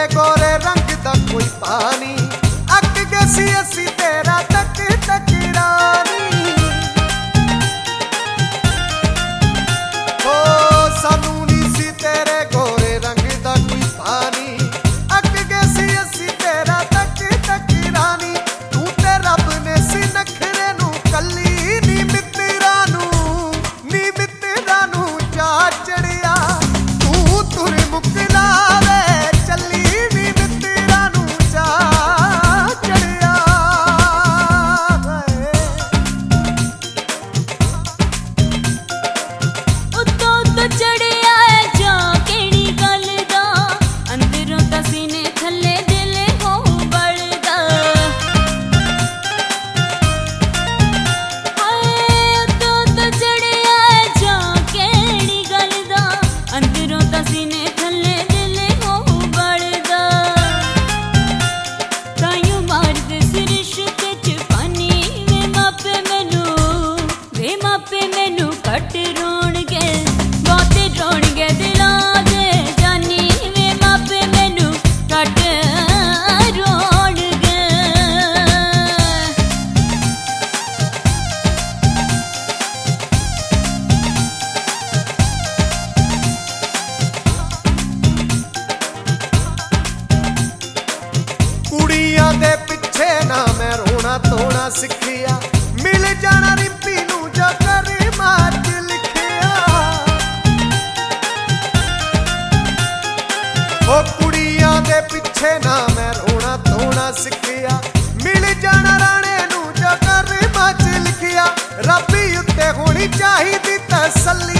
गोरे रंग दा कोई पानी अक गए सी असी तेरा तक टकरानी ओ सानू नहीं सी तेरे गोरे रंग दा कोई पानी अक गए सी असी तेरा तक टकरानी तू ते रब ने सी नखरे नू कली नी मित्रा नू जा चढ़िया तू तुर मुकला कुड़ियां दे पिछे ना मैं रोना धोना सिखिया मिल जाना रिंपी नू जो कर माच लिखिया ओ कुड़ियां दे पिछे ना मैं रोना धोना सिखिया मिल जाना राणे नू जो कर माच लिखिया रब्बी उत्ते होनी चाहिदी तसल्ली